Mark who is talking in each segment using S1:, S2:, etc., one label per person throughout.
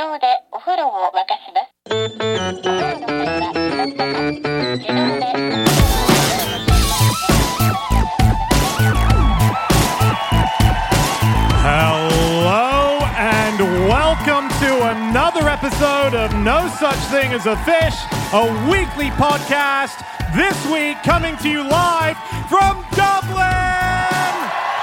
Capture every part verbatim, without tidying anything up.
S1: 動でお風呂を沸かします。お風呂の際はなんとか自動で。
S2: Hello and welcome to another episode of No Such Thing as a Fish, a weekly podcast. This week coming to you live from Dublin.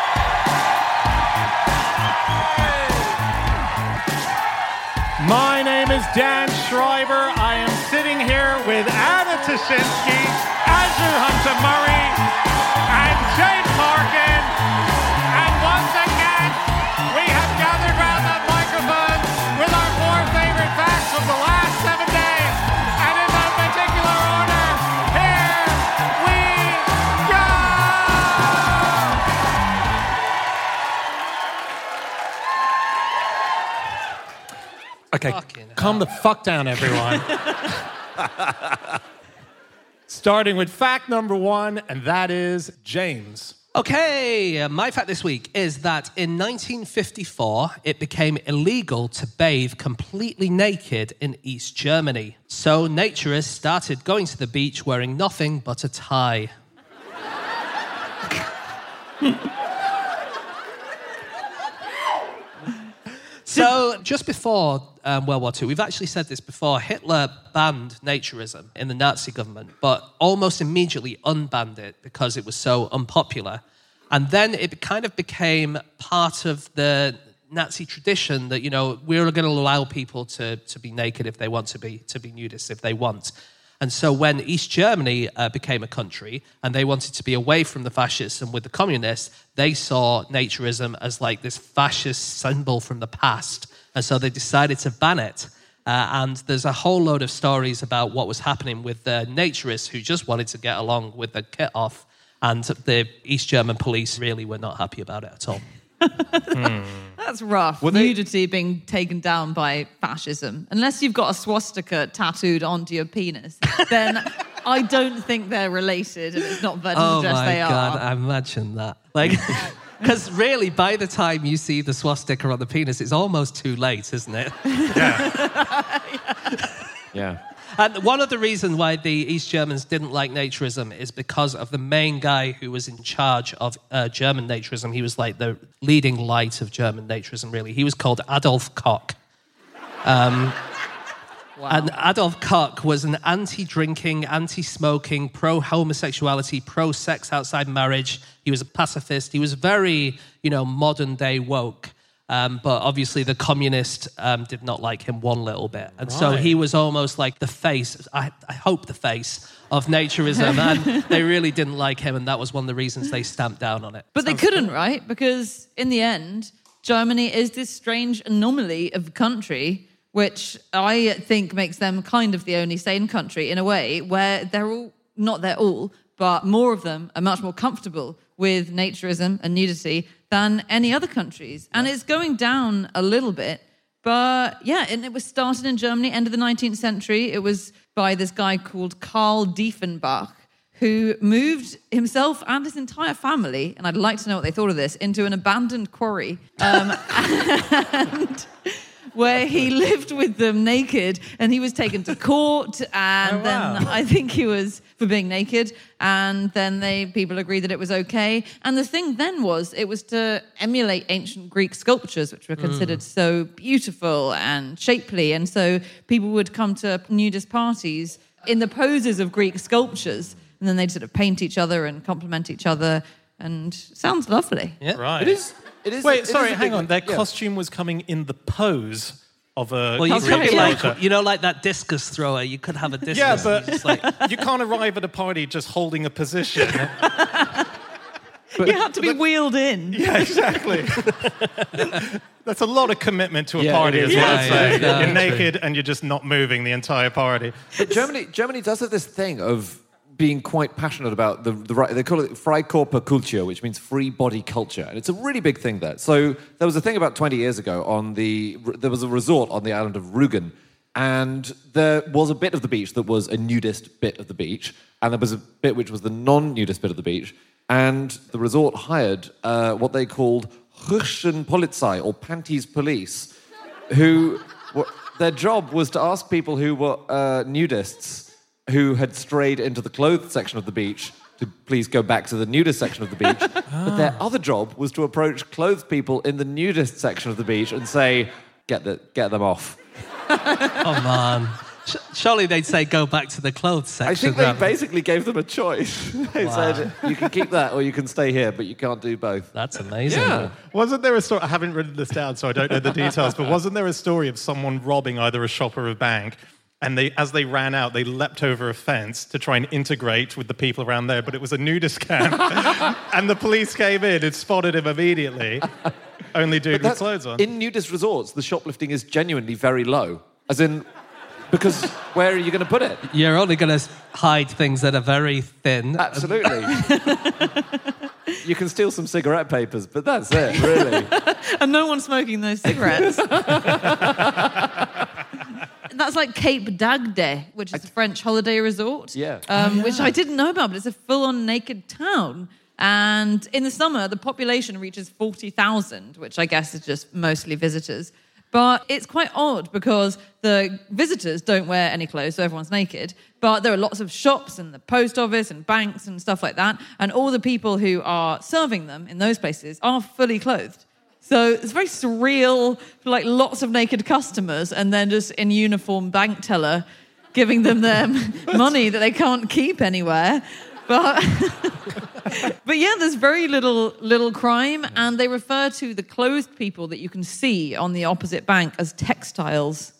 S2: My name is Dan Schreiber. I am sitting here with Anna Toshinsky, Andrew Hunter-Murray, and James Harkin. And once again, we have gathered around that microphone with our four favorite facts from the last seven days. And in no particular order, here we go! Okay, calm the fuck down, everyone. Starting with fact number one, and that is James.
S3: Okay, uh, my fact this week is that in nineteen fifty-four, it became illegal to bathe completely naked in East Germany. So naturists started going to the beach wearing nothing but a tie. So just before um, World War Two, we've actually said this before, Hitler banned naturism in the Nazi government, but almost immediately unbanned it because it was so unpopular. And then it kind of became part of the Nazi tradition that, you know, we're going to allow people to, to be naked if they want to be, to be nudists if they want. And so when East Germany uh, became a country and they wanted to be away from the fascists and with the communists, they saw naturism as like this fascist symbol from the past. And so they decided to ban it. Uh, and there's a whole load of stories about what was happening with the naturists who just wanted to get along with the kit off. And the East German police really were not happy about it at all.
S4: hmm. That's rough. Were Nudity they... being taken down by fascism. Unless you've got a swastika tattooed onto your penis, then I don't think they're related and it's not very
S3: oh
S4: just they
S3: God,
S4: are.
S3: I imagine that. Like, because really, by the time you see the swastika on the penis, it's almost too late, isn't it?
S2: Yeah.
S4: yeah.
S2: yeah.
S3: And one of the reasons why the East Germans didn't like naturism is because of the main guy who was in charge of uh, German naturism. He was like the leading light of German naturism, really. He was called Adolf Koch. Um, wow. And Adolf Koch was an anti-drinking, anti-smoking, pro-homosexuality, pro-sex outside marriage. He was a pacifist. He was very, you know, modern-day woke. Um, but obviously the communist um, did not like him one little bit. And right. so he was almost like the face, I, I hope the face, of naturism. And they really didn't like him, and that was one of the reasons they stamped down on it.
S4: But Sounds they couldn't, cool. right? Because in the end, Germany is this strange anomaly of country, which I think makes them kind of the only sane country in a way, where they're all, not they're all, but more of them are much more comfortable with naturism and nudity than any other countries. And yeah. it's going down a little bit. But yeah, and it was started in Germany, end of the nineteenth century. It was by this guy called Karl Diefenbach, who moved himself and his entire family, and I'd like to know what they thought of this, into an abandoned quarry. Um, and where he lived with them naked, and he was taken to court, and oh, wow. then I think he was for being naked, and then they people agreed that it was okay. And the thing then was, it was to emulate ancient Greek sculptures, which were considered mm. so beautiful and shapely, and so people would come to nudist parties in the poses of Greek sculptures, and then they'd sort of paint each other and compliment each other, and sounds lovely.
S3: Yeah,
S2: right.
S5: It is. It is
S2: Wait,
S5: it
S2: sorry,
S5: is
S2: hang
S5: big,
S2: on. Their
S5: yeah.
S2: costume was coming in the pose of a
S3: well, you
S2: Greek
S3: could like,
S2: sculptor.
S3: you know, like that discus thrower. You could have a discus.
S2: Yeah, but
S3: just like...
S2: you can't arrive at a party just holding a position.
S4: But, you have to be but, wheeled in.
S2: Yeah, exactly. That's a lot of commitment to a
S5: yeah,
S2: party, as
S5: yeah,
S2: well.
S5: yeah,
S2: So
S5: yeah, yeah.
S2: you're naked and you're just not moving the entire party.
S5: But Germany, Germany does have this thing of being quite passionate about the, the right. They call it Freikörperkultur, which means free body culture, and it's a really big thing there. So there was a thing about twenty years ago on the there was a resort on the island of Rügen, and there was a bit of the beach that was a nudist bit of the beach, and there was a bit which was the non-nudist bit of the beach, and the resort hired uh, what they called Rüschenpolizei, or panties police, who were, their job was to ask people who were uh, nudists who had strayed into the clothed section of the beach to please go back to the nudist section of the beach. But their other job was to approach clothed people in the nudist section of the beach and say, get, the, get them off.
S3: Oh, man. Sh- surely they'd say go back to the clothes section.
S5: I think they
S3: rather-
S5: basically gave them a choice. They
S3: Wow.
S5: said, you can keep that or you can stay here, but you can't do both.
S3: That's amazing.
S5: Yeah.
S2: Wasn't there a story? I haven't written this down, so I don't know the details. But wasn't there a story of someone robbing either a shop or a bank, and they, as they ran out, they leapt over a fence to try and integrate with the people around there? But it was a nudist camp, and the police came in and spotted him immediately. Only dude with
S5: That's-
S2: clothes on.
S5: In nudist resorts, the shoplifting is genuinely very low. As in, because where are you going to put it?
S3: You're only going to hide things that are very thin.
S5: Absolutely. You can steal some cigarette papers, but that's it, really.
S4: And no one's smoking those cigarettes. That's like Cape d'Agde, which is a French holiday resort.
S5: Yeah.
S4: Um, Which I didn't know about, but it's a full-on naked town. And in the summer, the population reaches forty thousand, which I guess is just mostly visitors. But it's quite odd because the visitors don't wear any clothes, so everyone's naked. But there are lots of shops and the post office and banks and stuff like that. And all the people who are serving them in those places are fully clothed. So it's very surreal, like lots of naked customers and then just in uniform bank teller giving them their money that they can't keep anywhere. But, but yeah, there's very little little crime, and they refer to the clothed people that you can see on the opposite bank as textiles.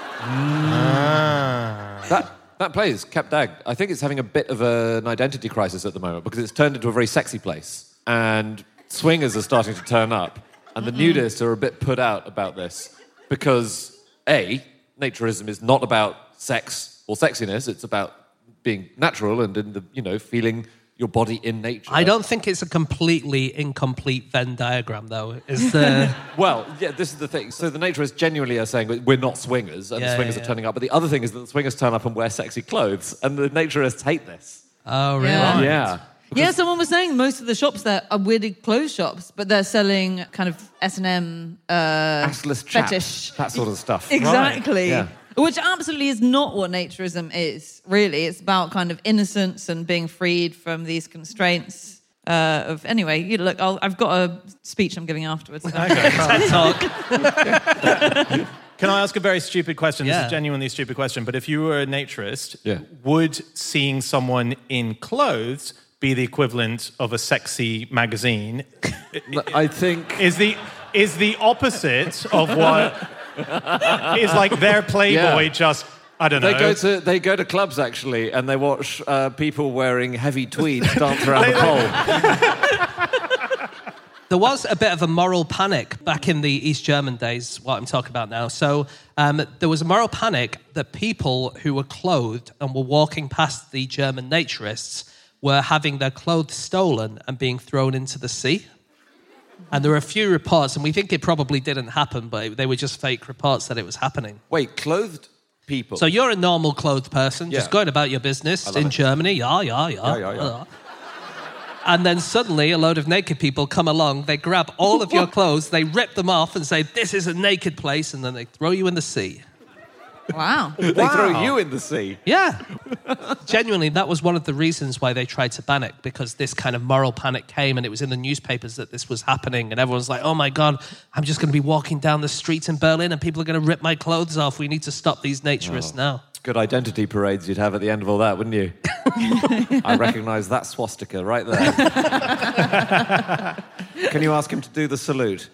S2: Ah.
S5: That, that place, Cap d'Agde, I think it's having a bit of an identity crisis at the moment because it's turned into a very sexy place. And swingers are starting to turn up. And the nudists are a bit put out about this because, A, naturism is not about sex or sexiness. It's about being natural and, in the, you know, feeling your body in nature.
S3: I don't think it's a completely incomplete Venn diagram, though. Is the
S5: Well, yeah, this is the thing. So the naturists genuinely are saying we're not swingers, and
S3: Yeah,
S5: the swingers
S3: yeah,
S5: are
S3: yeah.
S5: turning up. But the other thing is that the swingers turn up and wear sexy clothes, and the naturists hate this.
S3: oh really?
S4: Yeah.
S5: Yeah.
S4: Yeah, someone was saying most of the shops there are weirdly clothes shops, but they're selling kind of S and M uh,
S5: Assless chaps,
S4: fetish.
S5: that sort of stuff.
S4: Exactly.
S5: Yeah.
S4: Which absolutely is not what naturism is, really. It's about kind of innocence and being freed from these constraints uh, of... Anyway, you look, I'll, I've got a speech I'm giving afterwards.
S3: TED Talk.
S2: Can I ask a very stupid question? This
S3: Yeah.
S2: is a genuinely stupid question. But if you were a naturist,
S5: Yeah.
S2: would seeing someone in clothes be the equivalent of a sexy magazine?
S5: I think...
S2: Is the is the opposite of what is like their Playboy?
S5: Yeah.
S2: Just I don't know.
S5: They go to they go to clubs actually, and they watch uh, people wearing heavy tweeds dance around the pole.
S3: There was a bit of a moral panic back in the East German days, what I'm talking about now. So um, there was a moral panic that people who were clothed and were walking past the German naturists were having their clothes stolen and being thrown into the sea. And there were a few reports, and we think it probably didn't happen, but they were just fake reports that it was happening.
S5: Wait, clothed people?
S3: So you're a normal clothed person, just
S5: Yeah.
S3: going about your business
S5: love
S3: in
S5: it.
S3: Germany. Yeah, yeah, yeah.
S5: Yeah, yeah, yeah.
S3: And then suddenly a load of naked people come along, they grab all of your clothes, they rip them off and say, this is a naked place, and then they throw you in the sea.
S4: Wow.
S5: They throw you in the sea.
S3: Yeah. Genuinely, that was one of the reasons why they tried to ban it, because this kind of moral panic came and it was in the newspapers that this was happening, and everyone's like, oh my God, I'm just going to be walking down the streets in Berlin and people are going to rip my clothes off. We need to stop these naturists now.
S5: Good identity parades you'd have at the end of all that, wouldn't you? I recognise that swastika right there. Can you ask him to do the salute?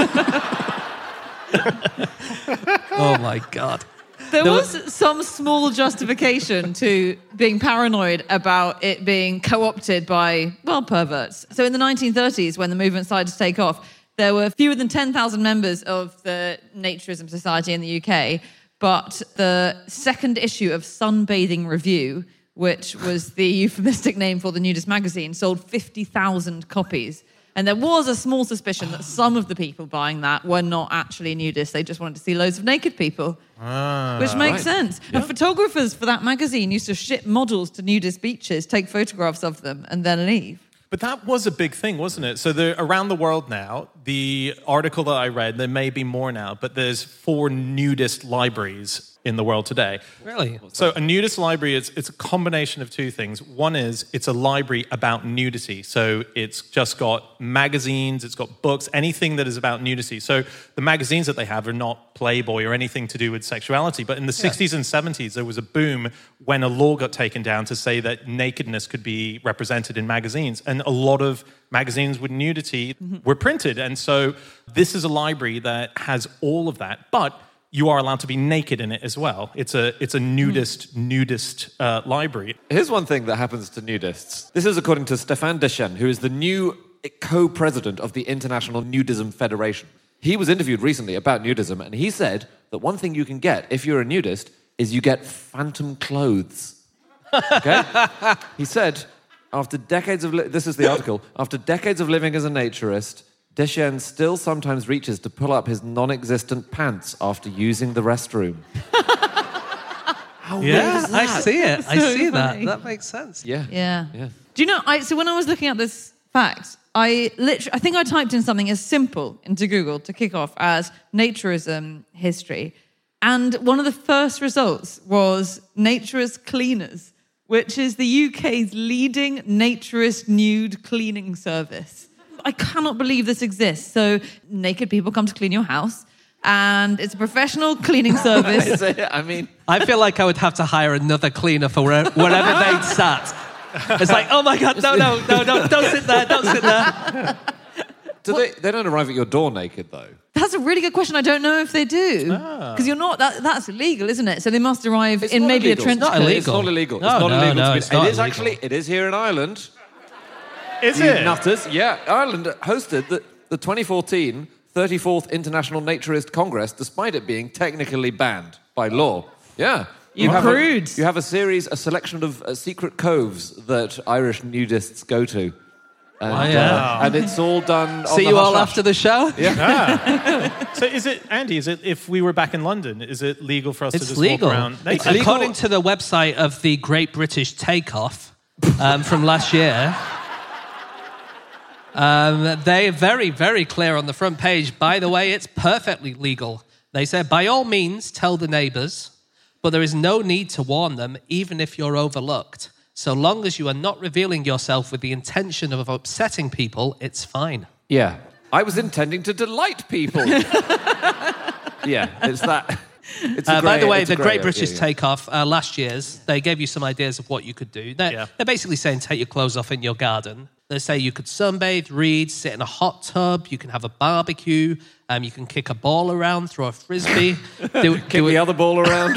S3: Oh my God.
S4: There
S3: There
S4: was some small justification to being paranoid about it being co-opted by, well, perverts. So in the nineteen thirties, when the movement started to take off, there were fewer than ten thousand members of the Naturism Society in the U K, but the second issue of Sunbathing Review, which was the euphemistic name for the nudist magazine, sold fifty thousand copies. And there was a small suspicion that some of the people buying that were not actually nudists. They just wanted to see loads of naked people.
S2: Ah,
S4: Which makes
S5: right.
S4: sense. And photographers for that magazine used to ship models to nudist beaches, take photographs of them, and then leave.
S6: But that was a big thing, wasn't it? So there, around the world now, the article that I read, there may be more now, but there's four nudist libraries in the world today.
S3: Really?
S6: So a nudist library, is it's a combination of two things. One is it's a library about nudity. So it's just got magazines, it's got books, anything that is about nudity. So the magazines that they have are not Playboy or anything to do with sexuality. But in the yeah. sixties and seventies, there was a boom when a law got taken down to say that nakedness could be represented in magazines. And a lot of magazines with nudity mm-hmm. were printed. And so this is a library that has all of that. But you are allowed to be naked in it as well. It's a it's a nudist, mm. nudist uh, library.
S5: Here's one thing that happens to nudists. This is according to Stéphane Deschênes, who is the new co-president of the International Nudism Federation. He was interviewed recently about nudism, and he said that one thing you can get if you're a nudist is you get phantom clothes. Okay? He said, after decades of... Li- this is the article. After decades of living as a naturist, Deschênes still sometimes reaches to pull up his non-existent pants after using the restroom. How
S3: yeah,
S5: weird is that?
S3: I see it. I
S4: So
S3: see
S4: funny.
S3: that. That makes sense.
S5: Yeah.
S4: Yeah.
S5: Yeah.
S4: Do you know, I, so when I was looking at this fact, I literally, I think I typed in something as simple into Google to kick off as naturism history. And one of the first results was Naturist Cleaners, which is the U K's leading naturist nude cleaning service. I cannot believe this exists. So naked people come to clean your house, and it's a professional cleaning service.
S5: I mean...
S3: I feel like I would have to hire another cleaner for where, wherever they'd sat. It's like, oh my God, no, no, no, no, don't sit there, don't sit there.
S5: Do they, they don't arrive at your door naked, though.
S4: That's a really good question. I don't know if they do. Because
S3: Ah.
S4: you're not, that, that's illegal, isn't it? So they must arrive
S5: It's
S4: in
S5: not
S4: maybe
S5: illegal.
S4: a trench
S3: It's not
S4: coat.
S3: illegal.
S5: It's not illegal.
S3: No,
S5: it's not
S3: no,
S5: illegal.
S3: no,
S5: to
S3: it's
S5: be-
S3: not
S5: it is
S3: illegal.
S5: actually, it is here in Ireland.
S6: Is
S5: You
S6: it?
S5: nutters. Yeah, Ireland hosted the, the twenty fourteen thirty-fourth International Naturist Congress, despite it being technically banned by law. Yeah.
S4: You
S5: have a,
S4: prudes.
S5: you have a series, a selection of uh, secret coves that Irish nudists go to. And,
S3: Oh, yeah.
S5: uh, and it's all done on
S3: See
S5: the
S3: you all
S5: hush-hush.
S3: after the show?
S5: Yeah.
S6: So is it, Andy, is it, if we were back in London, is it legal for us to
S3: It's
S6: just
S3: legal.
S6: walk around
S3: It's
S6: naked?
S3: according to the website of the Great British Takeoff um, from last year. Um, they're very, very clear on the front page. By the way, it's perfectly legal. They said, by all means, tell the neighbours, but there is no need to warn them, even if you're overlooked. So long as you are not revealing yourself with the intention of upsetting people, it's fine.
S5: Yeah. I was intending to delight people. Yeah, it's that. It's a
S3: Uh, by
S5: grey-
S3: the way,
S5: it's a
S3: the
S5: grey
S3: Great
S5: area,
S3: British
S5: yeah.
S3: Takeoff, uh, last year's, they gave you some ideas of what you could do. They're,
S6: Yeah.
S3: they're basically saying take your clothes off in your garden. They say you could sunbathe, read, sit in a hot tub, you can have a barbecue, um, you can kick a ball around, throw a frisbee, do,
S5: Kick
S3: do,
S5: the
S3: a,
S5: other ball around.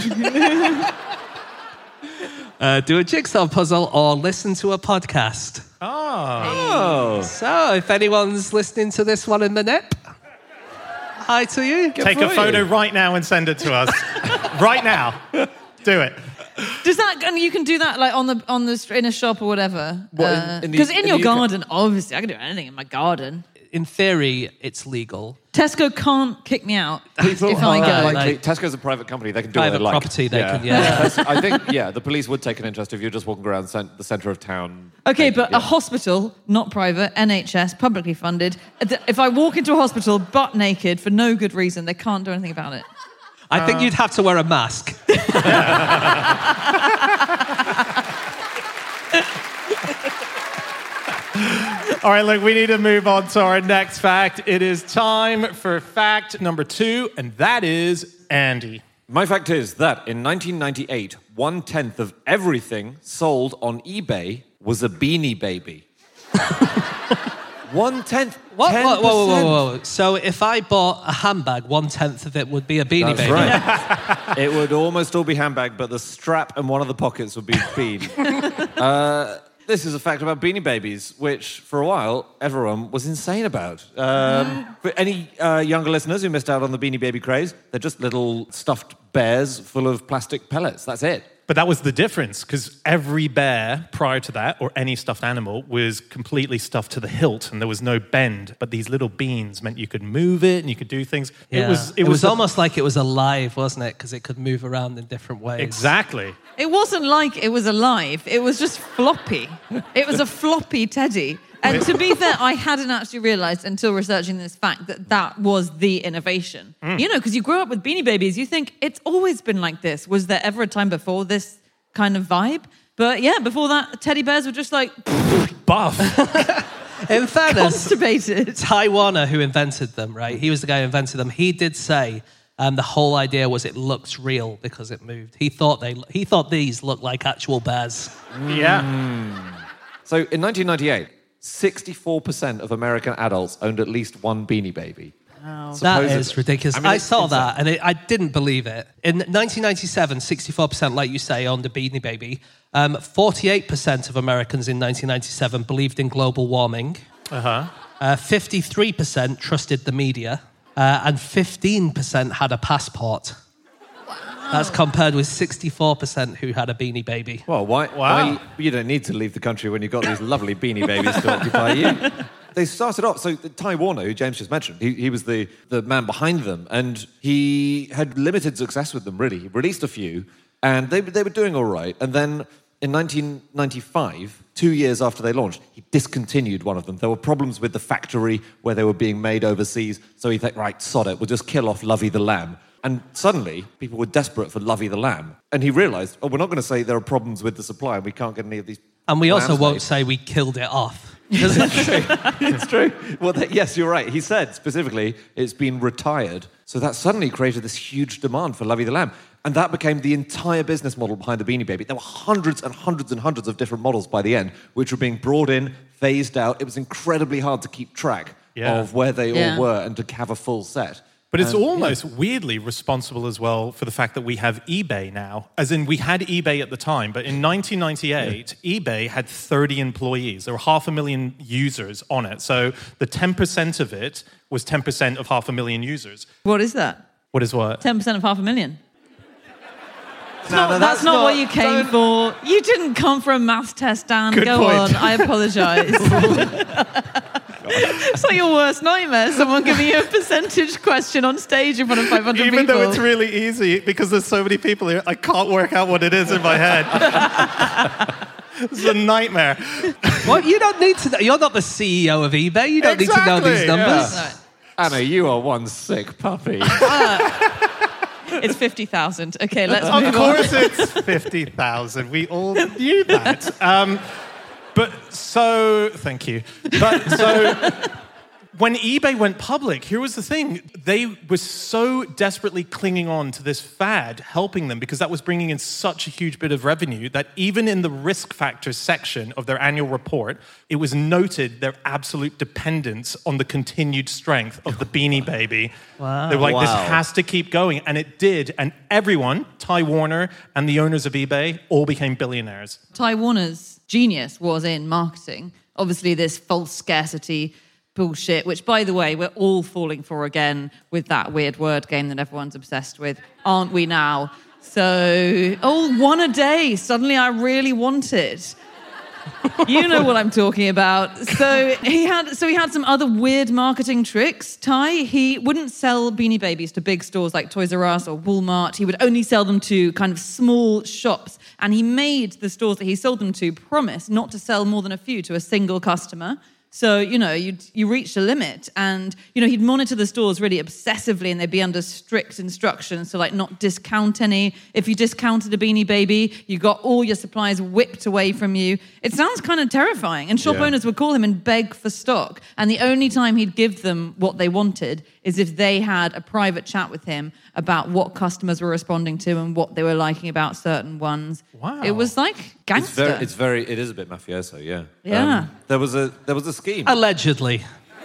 S3: uh, do a jigsaw puzzle, or listen to a podcast.
S5: Oh.
S3: So if anyone's listening to this one in the nip, hi to you.
S6: Take
S5: for
S6: a photo
S5: you.
S6: right now and send it to us. Right now. Do it.
S4: Does that, and you can do that like on the, on the, str- in a shop or whatever?
S5: What, in- in the-
S4: Because in,
S5: in
S4: your
S5: the U K?
S4: garden, obviously, I can do anything in my garden.
S3: In theory, it's legal.
S4: Tesco can't kick me out
S5: People
S4: if I
S5: are
S4: go.
S5: likely-
S3: Like-
S5: Tesco's a private company. They can do what
S3: Private
S5: they like.
S3: property, they can- yeah.
S5: That's- I think, yeah, the police would take an interest if you're just walking around cent- the centre of town.
S4: Okay,
S5: naked,
S4: but
S5: yeah.
S4: a hospital, not private, N H S, publicly funded. If I walk into a hospital butt naked for no good reason, they can't do anything about it.
S3: I think you'd have to wear a mask.
S6: All right, look, we need to move on to our next fact. It is time for fact number two, and that is Andy.
S5: My fact is that in nineteen ninety-eight, one-tenth of everything sold on eBay was a Beanie Baby. One-tenth.
S3: What?
S5: ten
S3: Whoa,
S5: percent.
S3: whoa, whoa, whoa, whoa. So if I bought a handbag, one tenth of it would be a beanie
S5: That's
S3: baby.
S5: right. It would almost all be handbag, but the strap and one of the pockets would be bean. uh, this is a fact about Beanie Babies, which for a while everyone was insane about. Um, for any uh, younger listeners who missed out on the Beanie Baby craze, they're just little stuffed bears full of plastic pellets. That's it.
S6: But that was the difference, because every bear prior to that, or any stuffed animal, was completely stuffed to the hilt, and there was no bend. But these little beans meant you could move it and you could do things.
S3: Yeah.
S6: It was. It,
S3: It was
S6: the-
S3: almost like it was alive, wasn't it? Because it could move around in different ways.
S6: Exactly.
S4: It wasn't like it was alive. It was just floppy. It was a floppy teddy. And to be fair, I hadn't actually realised until researching this fact that that was the innovation.
S6: Mm.
S4: You know, because you grow up with Beanie Babies, you think it's always been like this. Was there ever a time before this kind of vibe? But yeah, before that, teddy bears were just like
S6: Buff.
S3: In fairness,
S4: constipated.
S3: Ty Warner, who invented them, right? He was the guy who invented them. He did say um, the whole idea was it looks real because it moved. He thought they he thought these looked like actual bears.
S6: Yeah.
S5: So in nineteen ninety-eight, sixty-four percent of American adults owned at least one Beanie Baby.
S3: That
S5: Supposedly.
S3: is ridiculous.
S5: I
S3: I,
S5: mean, it's
S3: saw
S5: insane.
S3: that and it, I didn't believe it. In nineteen ninety-seven, sixty-four percent, like you say, owned a Beanie Baby. Um, forty-eight percent of Americans in nineteen ninety-seven believed in global warming.
S6: Uh-huh.
S3: Uh, fifty-three percent trusted the media. Uh, and fifteen percent had a passport. That's compared with sixty-four percent who had a Beanie Baby.
S5: Well, why,
S6: Wow.
S5: why? You don't need to leave the country when you've got these lovely Beanie Babies to occupy you. They started off, so Ty Warner, who James just mentioned, he, he was the, the man behind them, and he had limited success with them, really. He released a few, and they, they were doing all right. And then in nineteen ninety-five, two years after they launched, he discontinued one of them. There were problems with the factory where they were being made overseas, so he thought, right, sod it, we'll just kill off Lovey the Lamb. And suddenly, people were desperate for Lovey the Lamb. And he realised, oh, we're not going to say there are problems with the supply and we can't get any of these.
S3: And we also
S5: lambs
S3: won't
S5: made.
S3: say we killed it off.
S5: It's true. It's true. Well, that, yes, you're right. He said specifically it's been retired. So that suddenly created this huge demand for Lovey the Lamb. And that became the entire business model behind the Beanie Baby. There were hundreds and hundreds and hundreds of different models by the end, which were being brought in, phased out. It was incredibly hard to keep track
S6: Yeah.
S5: of where they
S4: Yeah.
S5: all were and to have a full set.
S6: But it's
S5: Um,
S6: almost weirdly responsible as well for the fact that we have eBay now. As in, we had eBay at the time, but in nineteen ninety-eight, eBay had thirty employees. There were half a million users on it. So the ten percent of it was ten percent of half a million users.
S4: What is that?
S6: What is what?
S4: ten percent of half a million.
S5: No, no,
S4: That's, not, what you came
S5: don't-
S4: for. You didn't come for a maths test, Dan.
S6: Good
S4: Go
S6: point.
S4: on. I apologise. It's like your worst nightmare. Someone giving you a percentage question on stage in front of five hundred
S6: Even
S4: people.
S6: though it's really easy, because there's so many people here, I can't work out what it is in my head. It's a nightmare.
S3: What? You don't need to. You're not the C E O of eBay. You don't need to know these
S6: Exactly,
S3: numbers.
S4: No,
S5: Anna, you are one sick puppy.
S4: it's fifty thousand. Okay, let's
S6: Of
S4: move on.
S6: course it's fifty thousand. We all knew that. Um, but so, thank you. But so, when eBay went public, here was the thing. They were so desperately clinging on to this fad, helping them, because that was bringing in such a huge bit of revenue that even in the risk factors section of their annual report, it was noted their absolute dependence on the continued strength of the Beanie Baby. Wow. They were like, this
S5: Wow.
S6: has to keep going. And it did. And everyone, Ty Warner and the owners of eBay, all became billionaires.
S4: Ty Warner's genius was in marketing. Obviously, this false scarcity bullshit, which, by the way, we're all falling for again with that weird word game that everyone's obsessed with, aren't we now? So, oh, one a day. Suddenly I really want it. You know what I'm talking about. So he had so he had some other weird marketing tricks. Ty, he wouldn't sell Beanie Babies to big stores like Toys R Us or Walmart. He would only sell them to kind of small shops. And he made the stores that he sold them to promise not to sell more than a few to a single customer. So, you know, you you reached a limit, and, you know, he'd monitor the stores really obsessively, and they'd be under strict instructions to, like, not discount any. If you discounted a Beanie Baby, you got all your supplies whipped away from you. It sounds kind of terrifying, and shop
S5: Yeah.
S4: owners would call him and beg for stock, and the only time he'd give them what they wanted is if they had a private chat with him about what customers were responding to and what they were liking about certain ones.
S6: Wow.
S4: It was like
S5: It's
S4: gangster.
S5: very, it's very, it is a bit mafioso, yeah.
S4: Yeah.
S5: there was a, there was a scheme.
S3: Allegedly.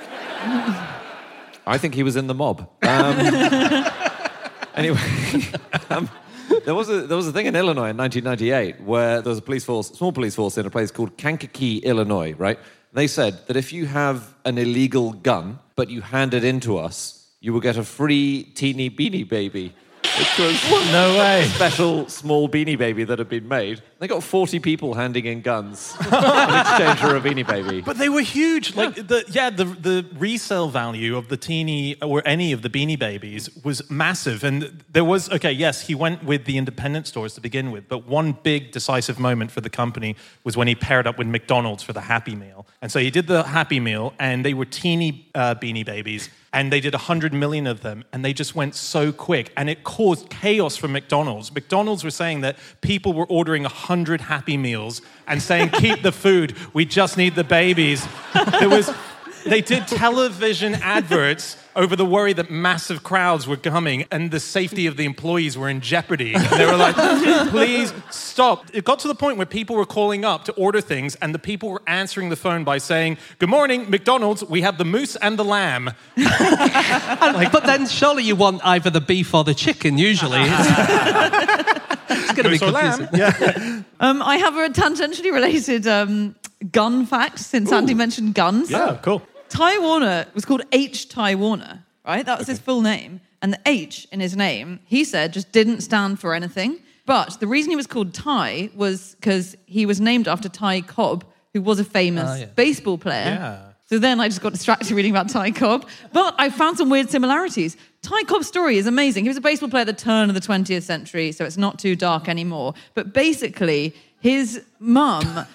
S5: I think he was in the mob. Um, anyway, um, there was a there was a thing in Illinois in nineteen ninety-eight where there was a police force, small police force in a place called Kankakee, Illinois. Right? They said that if you have an illegal gun but you hand it in to us, you will get a free teeny beanie baby. which was
S6: No way.
S5: a special small Beanie Baby that had been made. They got forty people handing in guns in exchange for a Beanie Baby.
S6: But they were huge. Like the yeah, the the resale value of the teeny or any of the Beanie Babies was massive. And there was okay, yes, he went with the independent stores to begin with, but one big decisive moment for the company was when he paired up with McDonald's for the Happy Meal. And so he did the Happy Meal, and they were teeny uh, Beanie Babies. And they did one hundred million of them, and they just went so quick. And it caused chaos for McDonald's. McDonald's were saying that people were ordering one hundred Happy Meals and saying, keep the food, we just need the babies. There was, they did television adverts over the worry that massive crowds were coming and the safety of the employees were in jeopardy. And they were like, please stop. It got to the point where people were calling up to order things, and the people were answering the phone by saying, good morning, McDonald's, we have the moose and the lamb.
S3: Like, but then surely you want either the beef or the chicken, usually. It's going to be
S6: Moose or lamb.
S3: confusing.
S6: Yeah.
S4: Um, I have a tangentially related um, gun fact, since Andy mentioned guns.
S6: Yeah, cool.
S4: Ty Warner was called H. Ty Warner, right? That was his full name. And the H in his name, he said, just didn't stand for anything. But the reason he was called Ty was because he was named after Ty Cobb, who was a famous
S3: Oh, yeah.
S4: baseball player.
S6: Yeah.
S4: So then I just got distracted reading about Ty Cobb. But I found some weird similarities. Ty Cobb's story is amazing. He was a baseball player at the turn of the twentieth century, so it's not too dark anymore. But basically, his mum...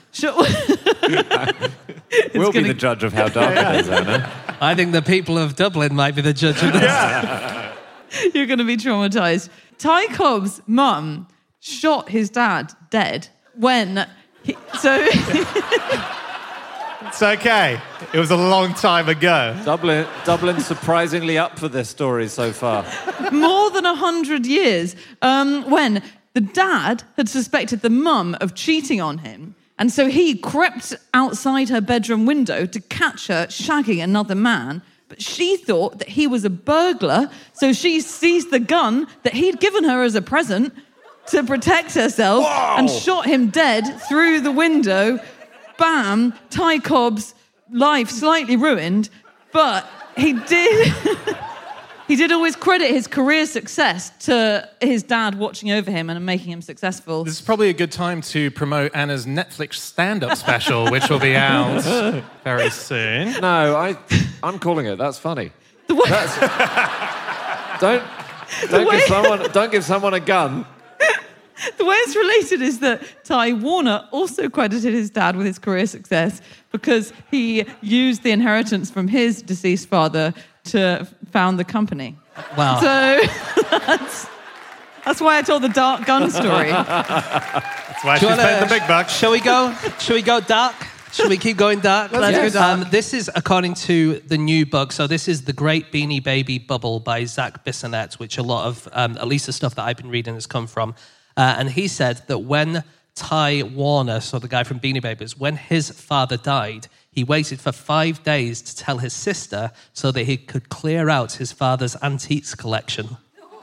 S5: We'll
S4: gonna-
S5: be the judge of how dark it is, Anna.
S3: I think the people of Dublin might be the judge of this.
S4: You're going to be traumatized. Ty Cobb's mum shot his dad dead when... He, so...
S6: It's okay. It was a long time ago.
S5: Dublin, Dublin's surprisingly up for this story so far.
S4: more than a hundred years, um, when the dad had suspected the mum of cheating on him. And so he crept outside her bedroom window to catch her shagging another man. But she thought that he was a burglar, so she seized the gun that he'd given her as a present to protect herself
S6: Whoa.
S4: and shot him dead through the window. Bam, Ty Cobb's life slightly ruined, but he did... He did always credit his career success to his dad watching over him and making him successful.
S6: This is probably a good time to promote Anna's Netflix stand-up special, which will be out very soon.
S5: No, I, I'm calling it. That's funny.
S4: The way,
S5: That's, don't don't
S4: way-
S5: give someone don't give someone a gun.
S4: the way it's related is that Ty Warner also credited his dad with his career success because he used the inheritance from his deceased father to found the company.
S3: Wow.
S4: So that's, that's why I told the dark gun story.
S6: That's why
S3: Do
S6: she
S3: you
S6: spent
S3: wanna-
S6: the big bucks.
S3: Shall we go? Shall we go dark? Shall we keep going dark?
S4: Let's go dark.
S3: Um, this is according to the new book. So this is The Great Beanie Baby Bubble by Zach Bissonette, which a lot of, um, at least the stuff that I've been reading has come from. Uh, and he said that when Ty Warner, so the guy from Beanie Babies, when his father died, he waited for five days to tell his sister so that he could clear out his father's antiques collection.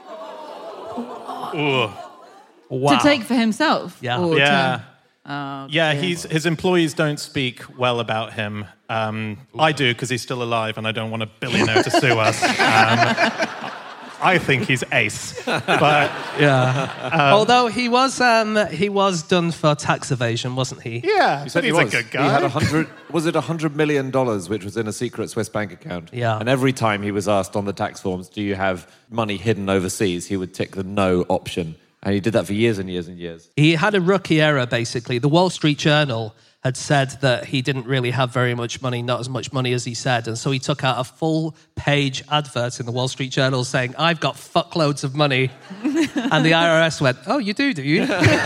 S6: Ooh.
S3: Wow.
S4: To take for himself.
S3: Yeah.
S4: Or
S6: Yeah.
S4: To,
S6: Yeah, he's, his employees don't speak well about him. Um, I do, because he's still alive, and I don't want a billionaire to sue us. Um, I think he's ace. But
S3: Yeah. Although he was um, he was done for tax evasion, wasn't he?
S6: yeah,
S5: He said
S6: but
S5: he
S6: he's a
S5: was.
S6: good guy.
S5: He had a hundred. Was it a hundred million dollars, which was in a secret Swiss bank account?
S3: Yeah.
S5: And every time he was asked on the tax forms, "Do you have money hidden overseas?" he would tick the no option, and he did that for years and years and years.
S3: He had a rookie error, basically. The Wall Street Journal had said that he didn't really have very much money, not as much money as he said. And so he took out a full-page advert in the Wall Street Journal saying, I've got fuckloads of money. And the I R S went, oh, you do, do you?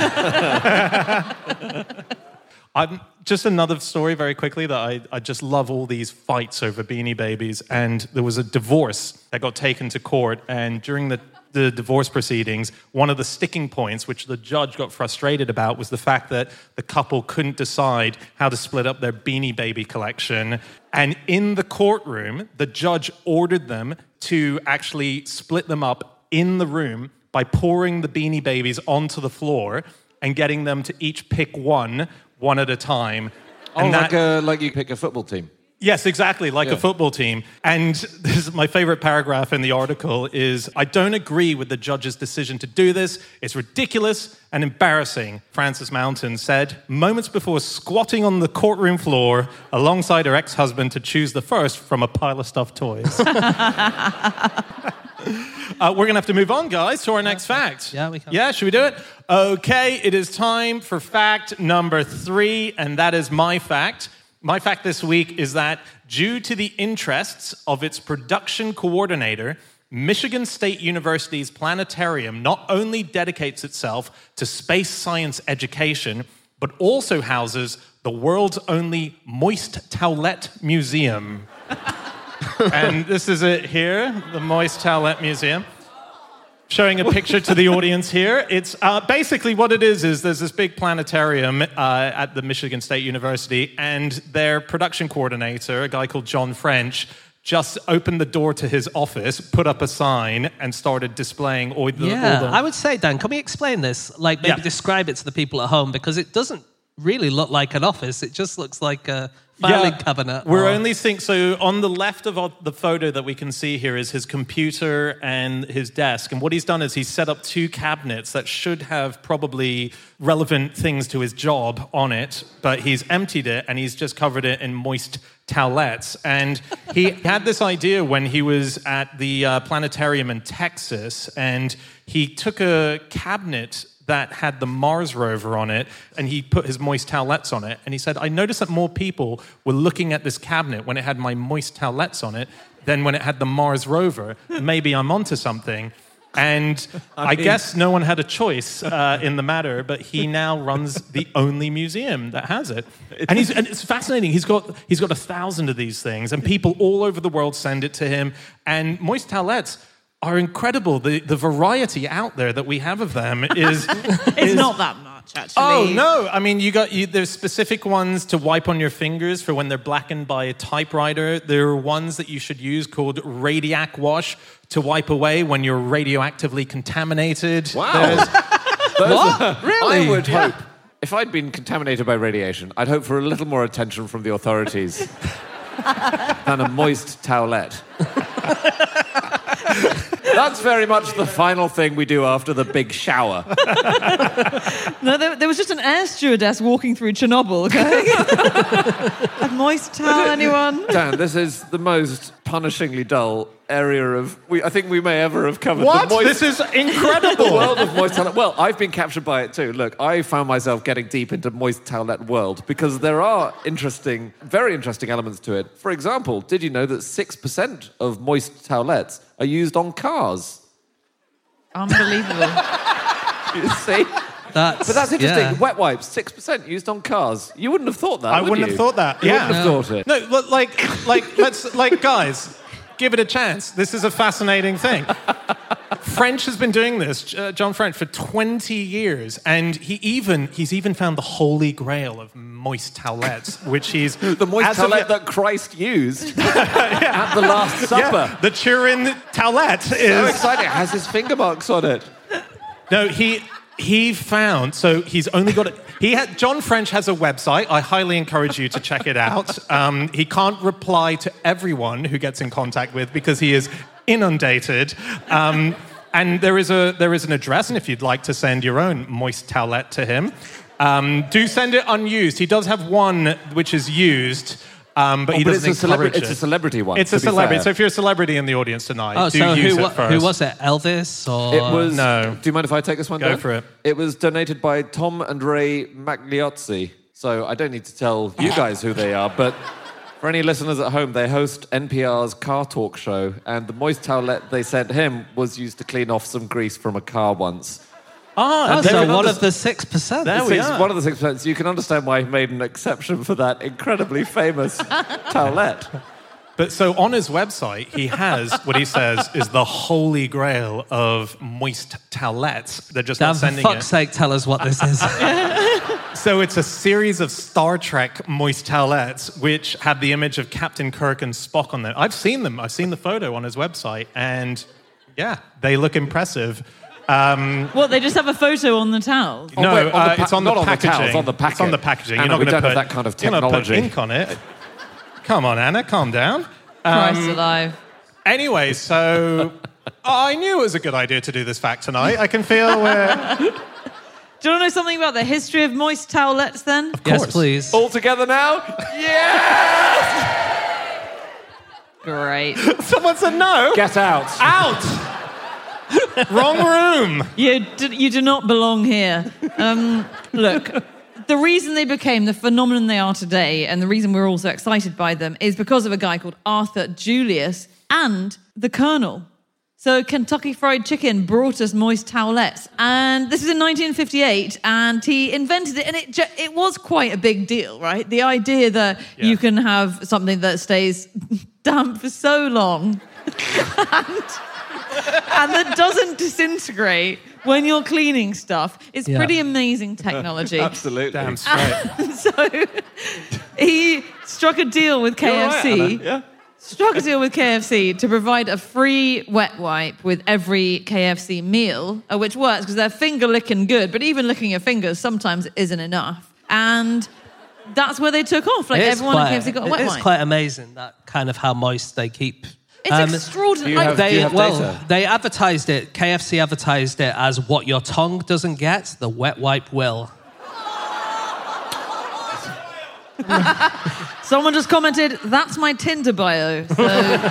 S6: I'm, just another story very quickly that I, I just love all these fights over Beanie Babies. And there was a divorce that got taken to court. And during the, the divorce proceedings, one of the sticking points, which the judge got frustrated about, was the fact that the couple couldn't decide how to split up their Beanie Baby collection. And in the courtroom, the judge ordered them to actually split them up in the room by pouring the Beanie Babies onto the floor and getting them to each pick one, one at a time.
S5: Oh,
S6: And
S5: like,
S6: that,
S5: a, like you pick a football team.
S6: Yes, exactly, like
S5: Yeah.
S6: a football team. And this is my favorite paragraph in the article is, I don't agree with the judge's decision to do this. It's ridiculous and embarrassing, Frances Mountain said, moments before squatting on the courtroom floor alongside her ex-husband to choose the first from a pile of stuffed toys. Uh, we're going to have to move on, guys, to our next fact.
S3: Yeah, we can.
S6: Yeah, should we do it? Okay, it is time for fact number three, and that is my fact. My fact this week is that due to the interests of its production coordinator, Michigan State University's planetarium not only dedicates itself to space science education, but also houses the world's only moist towelette museum. And this is it here, the Moist Towelette Museum. Showing a picture to the audience here. It's uh, basically what it is, is there's this big planetarium uh, at the Michigan State University, and their production coordinator, a guy called John French, just opened the door to his office, put up a sign, and started displaying all the...
S3: Yeah,
S6: all the...
S3: I would say, Dan, can we explain this? Like, maybe
S6: Yeah.
S3: describe it to the people at home, because it doesn't really look like an office. It just looks like a filing cabinet.
S6: We're
S3: or-
S6: only seeing, so on the left of our- the photo that we can see here is his computer and his desk. And what he's done is he's set up two cabinets that should have probably relevant things to his job on it, but he's emptied it and he's just covered it in moist towelettes. And he had this idea when he was at the uh, planetarium in Texas, and he took a cabinet that had the Mars rover on it, and he put his moist towelettes on it. And he said, I noticed that more people were looking at this cabinet when it had my moist towelettes on it than when it had the Mars rover. Maybe I'm onto something. And I, I mean, guess no one had a choice uh, in the matter, but he now runs the only museum that has it. And, he's, and it's fascinating. He's got, he's got a thousand of these things, and people all over the world send it to him. And moist towelettes are incredible. The the variety out there that we have of them is...
S4: It's
S6: is,
S4: not that much, actually.
S6: Oh, no. I mean, you got you, there's specific ones to wipe on your fingers for when they're blackened by a typewriter. There are ones that you should use called Radiac Wash to wipe away when you're radioactively contaminated.
S5: Wow.
S6: There's-
S3: What?
S5: Are,
S3: Really?
S5: I would hope, if I'd been contaminated by radiation, I'd hope for a little more attention from the authorities than a moist towelette. That's very much the final thing we do after the big shower.
S4: No, there, there was just an air stewardess walking through Chernobyl going, a moist towel, anyone?
S5: Dan, this is the most punishingly dull area of... We, I think we may ever have covered
S6: What?
S5: the moist...
S6: This is
S5: The
S6: incredible.
S5: world of moist towelette. Well, I've been captured by it too. Look, I found myself getting deep into moist towelette world because there are interesting, very interesting elements to it. For example, did you know that six percent of moist towelettes are used on cars?
S4: Unbelievable.
S5: You see?
S3: That's,
S5: But that's interesting.
S3: yeah.
S5: Wet wipes, six percent used on cars. You wouldn't have thought that,
S6: I
S5: would
S6: wouldn't
S5: you?
S6: have thought that.
S5: You
S6: Yeah.
S5: wouldn't have thought it.
S6: No, but like, like, let's, like, guys, give it a chance. This is a fascinating thing. French has been doing this, uh, John French, for twenty years, and he even he's even found the holy grail of moist towelettes, which he's
S5: The moist
S6: as of
S5: towelette
S6: yet-
S5: that Christ used at the Last Supper.
S6: Yeah, the Turin towelette
S5: So
S6: is
S5: exciting. It has his finger marks on it.
S6: no he. He found, so he's only got it. He had, John French has a website. I highly encourage you to check it out. Um, he can't reply to everyone who gets in contact with because he is inundated. Um, and there is a there is an address, and if you'd like to send your own moist towelette to him, um, do send it unused. He does have one which is used. Um, but
S5: Oh,
S6: he
S5: but it's
S6: doesn't
S5: a, celebra-
S6: encourage
S5: it's a
S6: it.
S5: celebrity one.
S6: It's
S5: to
S6: a
S5: be
S6: celebrity.
S5: fair.
S6: So if you're a celebrity in the audience tonight,
S3: Oh,
S6: do
S3: so
S6: use
S3: who,
S6: it
S3: wa-
S6: first.
S3: who was it? Elvis or...
S5: It was.
S6: No.
S5: Do you mind if I take this one?
S6: Go
S5: Dan?
S6: for it.
S5: It was donated by Tom and Ray Magliozzi. So I don't need to tell you guys who they are, but for any listeners at home, they host N P R's Car Talk show, and the moist towelette they sent him was used to clean off some grease from a car once.
S6: Ah,
S3: Oh,
S6: there
S3: so
S6: we go.
S3: one of the six percent.
S6: There
S5: It's
S6: we
S5: six-
S6: are.
S5: One of the six percent. So you can understand why he made an exception for that incredibly famous towelette.
S6: But so on his website, he has what he says is the holy grail of moist towelettes. They're just
S3: Dan,
S6: not
S3: for
S6: sending
S3: fuck's
S6: it.
S3: sake, tell us what this is.
S6: So it's a series of Star Trek moist towelettes, which have the image of Captain Kirk and Spock on them. I've seen them. I've seen the photo on his website, and yeah, they look impressive. Um,
S4: What, they just have a photo on the towel?
S5: Oh,
S6: no,
S5: wait, on the
S6: uh,
S5: pa-
S6: it's on
S5: not
S6: the
S5: on the
S6: packaging.
S5: towels, on the
S6: It's on
S5: packet.
S6: the packaging.
S5: Anna,
S6: You're not
S5: we
S6: going to
S5: don't
S6: put
S5: have that kind of
S6: you're not gonna put
S5: technology.
S6: ink on it. Come on, Anna, calm down.
S4: Christ
S6: Um,
S4: alive.
S6: Anyway, so I knew it was a good idea to do this fact tonight. I can feel we're...
S4: Do you want to know something about the history of moist towelettes then?
S3: Yes,
S6: course.
S3: please.
S5: All together now? Yes!
S4: Great.
S6: Someone said no.
S5: Get out.
S6: Out! Wrong room.
S4: You do, you do not belong here. Um, look, the reason they became the phenomenon they are today, and the reason we're all so excited by them, is because of a guy called Arthur Julius and the Colonel. So Kentucky Fried Chicken brought us moist towelettes, and this is in nineteen fifty-eight, and he invented it, and it ju- it was quite a big deal, right? The idea that
S6: Yeah.
S4: you can have something that stays damp for so long and, and that doesn't disintegrate when you're cleaning stuff. It's
S3: Yeah.
S4: pretty amazing technology.
S5: Absolutely.
S6: Damn straight.
S4: So he struck a deal with K F C.
S5: You're right, Anna. Yeah.
S4: Struck a deal with K F C to provide a free wet wipe with every K F C meal, uh, which works because they're finger licking good, but even licking your fingers sometimes isn't enough. And that's where they took off. Like
S3: It is
S4: everyone at
S3: quite-
S4: K F C got a wet
S3: It is
S4: wipe.
S3: quite amazing, that kind of how moist they keep.
S4: It's
S3: Um,
S4: extraordinary.
S5: do you have-
S4: I-
S3: They,
S5: have
S3: well,
S5: data?
S3: they advertised it, K F C advertised it as what your tongue doesn't get, the wet wipe will.
S4: Someone just commented, that's my Tinder bio. So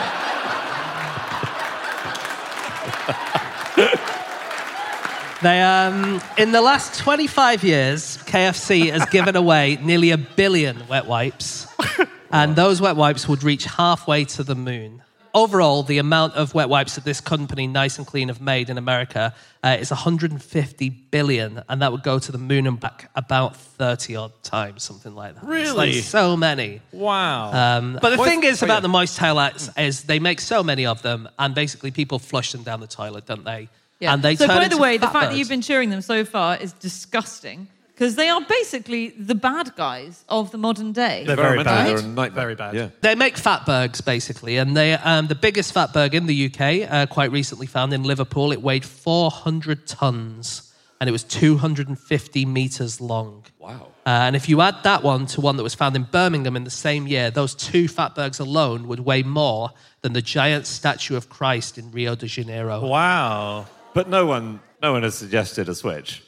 S3: They, um, in the last twenty-five years, K F C has given away nearly a billion wet wipes, and those wet wipes would reach halfway to the moon. Overall, the amount of wet wipes that this company, Nice and Clean, have made in America uh, is one hundred fifty billion, and that would go to the moon and back about thirty odd times, something like that. It's
S6: Really?
S3: like so many.
S6: Wow.
S3: Um, but the
S5: Moist-
S3: thing is
S5: oh,
S3: about
S5: yeah.
S3: the moist towelettes is they make so many of them, and basically people flush them down the toilet, don't they?
S4: Yeah.
S3: And they
S4: so
S3: turn
S4: by the
S3: into
S4: way, the
S3: fat
S4: fact that
S3: birds.
S4: you've been cheering them so far is disgusting because they are basically the bad guys of the modern day.
S6: They're very
S5: Environmentally,
S6: bad.
S5: they're a nightmare.
S6: Very bad.
S5: Yeah.
S3: They make fatbergs, basically, and they um, the biggest fatberg in the U K, uh, quite recently found in Liverpool. It weighed four hundred tons, and it was two hundred fifty metres long.
S5: Wow.
S3: Uh, and if you add that one to one that was found in Birmingham in the same year, those two fatbergs alone would weigh more than the giant statue of Christ in Rio de Janeiro.
S6: Wow.
S5: But no one, no one has suggested a switch.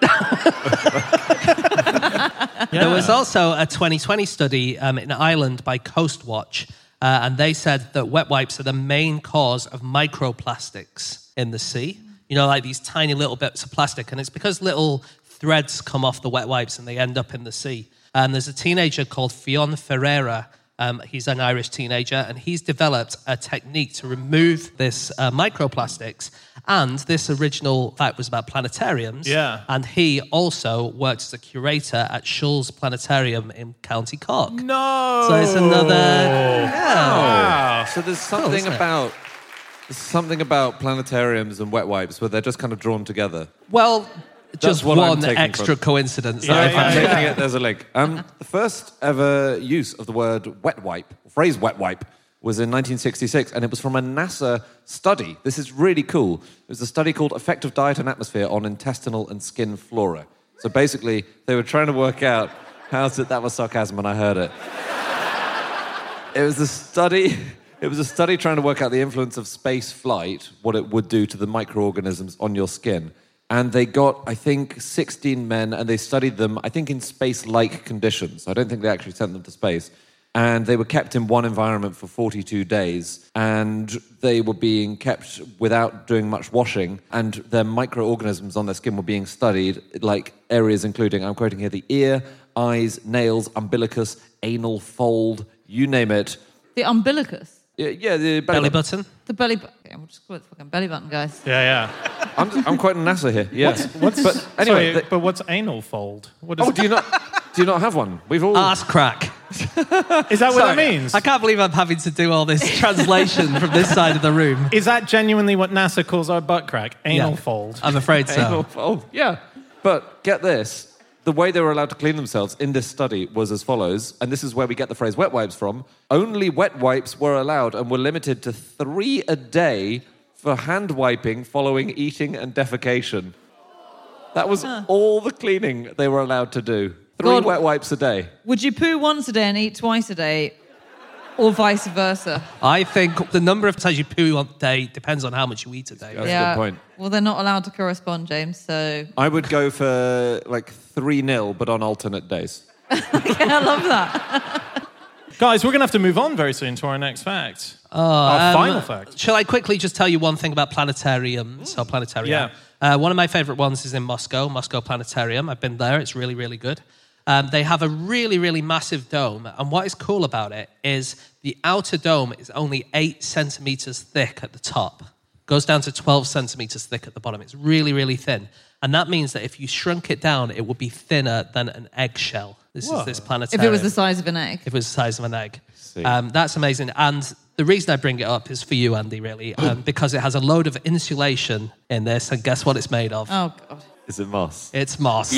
S3: There was also a twenty twenty study um, in Ireland by Coastwatch, uh, and they said that wet wipes are the main cause of microplastics in the sea. You know, like these tiny little bits of plastic, and it's because little threads come off the wet wipes and they end up in the sea. And there's a teenager called Fionn Ferreira. Um, he's an Irish teenager, and he's developed a technique to remove this uh, microplastics. And this original fact was about planetariums.
S6: Yeah.
S3: And he also worked as a curator at Schulz Planetarium in County Cork.
S6: No.
S3: So it's another. Yeah.
S6: Wow.
S5: So there's something
S3: isn't it?
S5: about there's something about planetariums and wet wipes where they're just kind of drawn together.
S3: Well, just
S5: what I'm
S3: one
S5: taking
S3: extra
S5: from-
S3: coincidence.
S6: Yeah,
S3: that I
S6: yeah,
S5: I'm
S3: found.
S5: taking it, there's a link. Um, the first ever use of the word wet wipe, phrase wet wipe, was in nineteen sixty-six, and it was from a NASA study. This is really cool. It was a study called Effect of Diet and Atmosphere on Intestinal and Skin Flora. So basically, they were trying to work out how to... That was sarcasm, and I heard it. It was a study... It was a study trying to work out the influence of space flight, what it would do to the microorganisms on your skin. And they got, I think, sixteen men, and they studied them, I think, in space-like conditions. I don't think they actually sent them to space. And they were kept in one environment for forty-two days, and they were being kept without doing much washing, and their microorganisms on their skin were being studied, like areas including, I'm quoting here, the ear, eyes, nails, umbilicus, anal fold, you name it.
S4: The umbilicus.
S5: Yeah, yeah the
S3: Belly button.
S4: The belly button. Okay, we'll just call it the fucking belly button, guys.
S6: Yeah, yeah.
S5: I'm, I'm quite NASA here. Yeah.
S6: What's,
S5: but anyway,
S6: sorry,
S5: the-
S6: but what's anal fold? What is,
S5: oh, do you not do you not have one? We've all.
S3: Ass crack.
S6: is that what
S3: Sorry,
S6: that means?
S3: I can't believe I'm having to do all this translation from this side of the room.
S6: Is that genuinely what NASA calls our butt crack? Anal
S3: Yeah.
S6: fold.
S3: I'm afraid so.
S5: Anal fold. Yeah. But get this. The way they were allowed to clean themselves in this study was as follows, and this is where we get the phrase wet wipes from. Only wet wipes were allowed and were limited to three a day for hand wiping following eating and defecation. That was all the cleaning they were allowed to do. Three
S4: God.
S5: wet wipes a day.
S4: Would you poo once a day and eat twice a day? Or vice versa.
S3: I think the number of times you poo on a day depends on how much you eat a day.
S5: That's
S4: yeah.
S5: a good point.
S4: Well, they're not allowed to correspond, James, so...
S5: I would go for like three nil, but on alternate days.
S4: yeah, I love that.
S6: Guys, we're going to have to move on very soon to our next fact.
S3: Oh,
S6: our
S3: um,
S6: final fact.
S3: Shall I quickly just tell you one thing about planetariums or planetaria?
S6: Yeah.
S3: Uh, one of my favourite ones is in Moscow, Moscow Planetarium. I've been there. It's really, really good. Um, they have a really, really massive dome. And what is cool about it is the outer dome is only eight centimetres thick at the top. Goes down to twelve centimetres thick at the bottom. It's really, really thin. And that means that if you shrunk it down, it would be thinner than an eggshell. This
S6: Whoa.
S3: is this
S4: If
S3: planetarium.
S4: it was the size of an egg.
S3: If it was the size of an egg.
S5: See.
S3: Um, that's amazing. And the reason I bring it up is for you, Andy, really, um, because it has a load of insulation in this. And guess what it's made of?
S4: Oh, God.
S5: Is it moss?
S3: It's moss.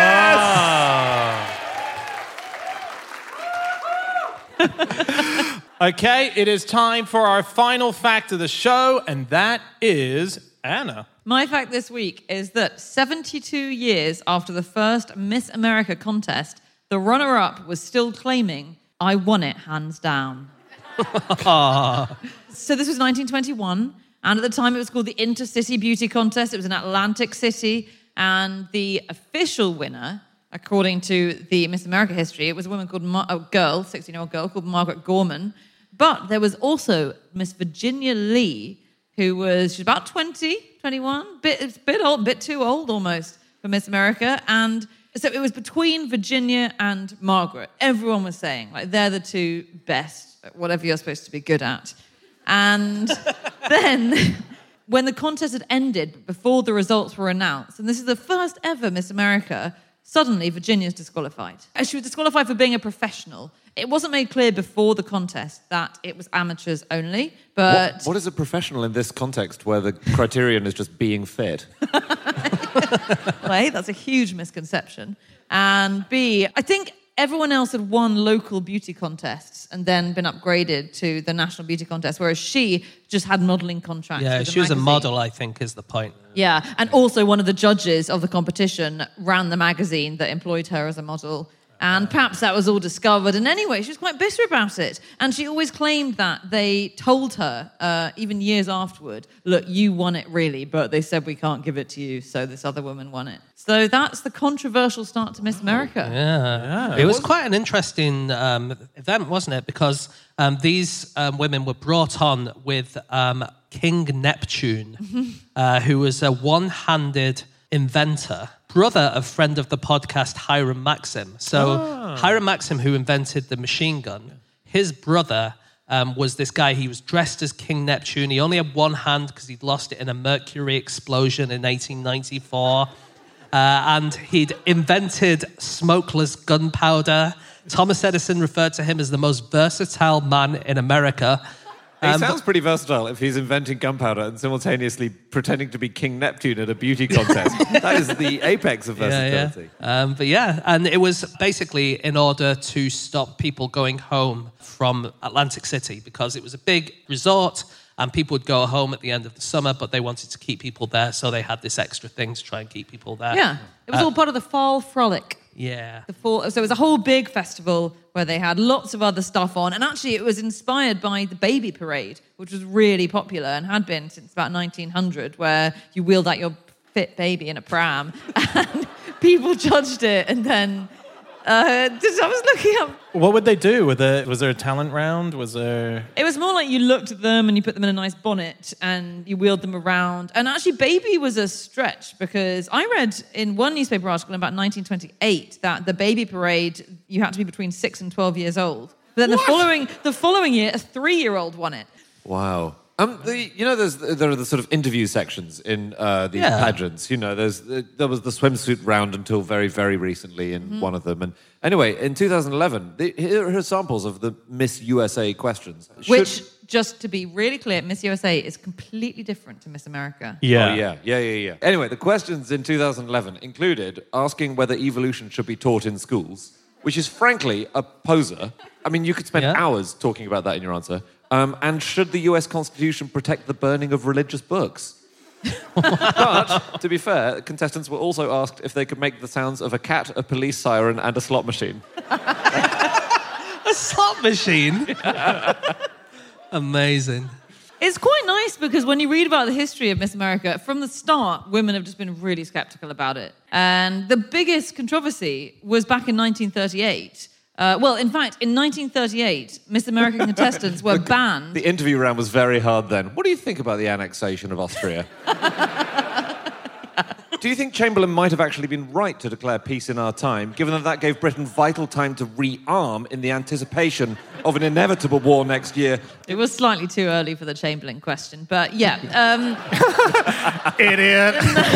S6: Okay, it is time for our final fact of the show, and that is Anna.
S4: My fact this week is that seventy-two years after the first Miss America contest, the runner-up was still claiming, I won it hands down. So this was nineteen twenty-one, and at the time it was called the Intercity Beauty Contest. It was in Atlantic City, and the official winner, according to the Miss America history, it was a woman called, Mar- a girl, sixteen-year-old girl called Margaret Gorman. But there was also Miss Virginia Lee, who was, she's about twenty, twenty-one, bit, bit old, bit too old almost for Miss America. And so it was between Virginia and Margaret. Everyone was saying, like, they're the two best at whatever you're supposed to be good at. And then when the contest had ended, before the results were announced, and this is the first ever Miss America, suddenly Virginia's disqualified. And she was disqualified for being a professional. It wasn't made clear before the contest that it was amateurs only, but...
S5: What, what is a professional in this context where the criterion is just being fit?
S4: Well, A, that's a huge misconception. And B, I think everyone else had won local beauty contests and then been upgraded to the national beauty contest, whereas she just had modelling contracts.
S3: Yeah,
S4: with the
S3: she was a
S4: magazine.
S3: model, I think, is the point.
S4: Yeah, and also one of the judges of the competition ran the magazine that employed her as a model. And perhaps that was all discovered. And anyway, she was quite bitter about it. And she always claimed that they told her, uh, even years afterward, look, you won it really, but they said we can't give it to you, so this other woman won it. So that's the controversial start to Miss America.
S3: Yeah. It was quite an interesting um, event, wasn't it? Because um, these um, women were brought on with um, King Neptune, uh, who was a one-handed inventor, brother of friend of the podcast Hiram Maxim. So
S6: Oh.
S3: Hiram Maxim, who invented the machine gun, his brother um, was this guy. He was dressed as King Neptune. He only had one hand because he'd lost it in a Mercury explosion in eighteen ninety-four. Uh, and he'd invented smokeless gunpowder. Thomas Edison referred to him as the most versatile man in America.
S5: He
S3: Um,
S5: sounds pretty versatile if he's inventing gunpowder and simultaneously pretending to be King Neptune at a beauty contest. That is the apex of versatility.
S3: Yeah, yeah. Um, but yeah, and it was basically in order to stop people going home from Atlantic City because it was a big resort and people would go home at the end of the summer, but they wanted to keep people there, so they had this extra thing to try and keep people there.
S4: Yeah, it was
S3: Uh,
S4: all part of the Fall Frolic.
S3: Yeah.
S4: The fall, so it was a whole big festival where they had lots of other stuff on. And actually, it was inspired by the Baby Parade, which was really popular and had been since about nineteen hundred, where you wheeled out your fit baby in a pram. And people judged it. And then uh, just, I was looking up.
S6: What would they do? Was there, was there a talent round? Was there...
S4: It was more like you looked at them and you put them in a nice bonnet and you wheeled them around. And actually, baby was a stretch because I read in one newspaper article in about nineteen twenty-eight that the Baby Parade, you had to be between six and twelve years old. But then the following, the following year, a three-year-old won it.
S5: Wow. Um, the, you know, there's there are the sort of interview sections in uh, these
S3: Yeah.
S5: pageants. You know, there's there was the swimsuit round until very, very recently in one of them. And anyway, in two thousand eleven, the, here are samples of the Miss U S A questions. Should-
S4: Which, just to be really clear, Miss U S A is completely different to Miss America.
S6: Yeah.
S5: Oh, yeah, yeah, yeah, yeah. Anyway, the questions in two thousand eleven included asking whether evolution should be taught in schools, which is frankly a poser. I mean, you could spend
S3: Yeah.
S5: hours talking about that in your answer. Um, and should the U S Constitution protect the burning of religious books? But, to be fair, contestants were also asked if they could make the sounds of a cat, a police siren, and a slot machine.
S4: I
S3: A slot machine. Amazing.
S4: It's quite nice because when you read about the history of Miss America, from the start, women have just been really skeptical about it. And the biggest controversy was back in nineteen thirty-eight. Uh, well, in fact, in nineteen thirty-eight, Miss America contestants were banned.
S5: The interview round was very hard then. What do you think about the annexation of Austria? Do you think Chamberlain might have actually been right to declare peace in our time, given that that gave Britain vital time to rearm in the anticipation of an inevitable war next year?
S4: It was slightly too early for the Chamberlain question, but yeah. Um,
S6: Idiot.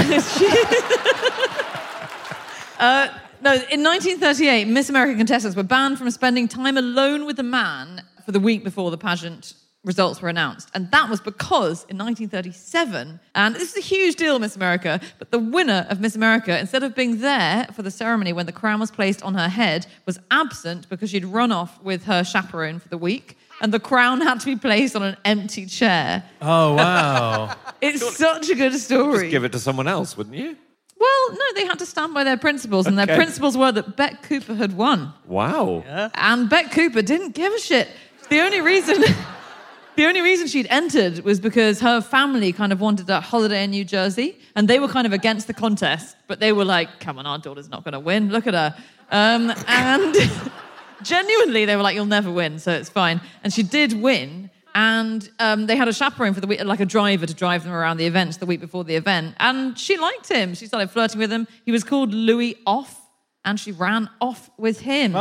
S4: uh, no, in nineteen thirty-eight, Miss America contestants were banned from spending time alone with a man for the week before the pageant results were announced. And that was because in nineteen thirty-seven, and this is a huge deal, Miss America, but the winner of Miss America, instead of being there for the ceremony when the crown was placed on her head, was absent because she'd run off with her chaperone for the week. And the crown had to be placed on an empty chair.
S6: Oh, wow.
S4: It's such a good story.
S5: Just give it to someone else, wouldn't you?
S4: Well, no, they had to stand by their principles, and
S5: Okay.
S4: their principles were that Beck Cooper had won.
S5: Wow.
S4: And Beck Cooper didn't give a shit. The only reason... The only reason she'd entered was because her family kind of wanted a holiday in New Jersey, and they were kind of against the contest, but they were like, come on, our daughter's not going to win, look at her. Um, and genuinely, they were like, you'll never win, so it's fine. And she did win, and um, they had a chaperone for the week, like a driver to drive them around the events the week before the event, and she liked him. She started flirting with him. He was called Louis Off, and she ran off with him.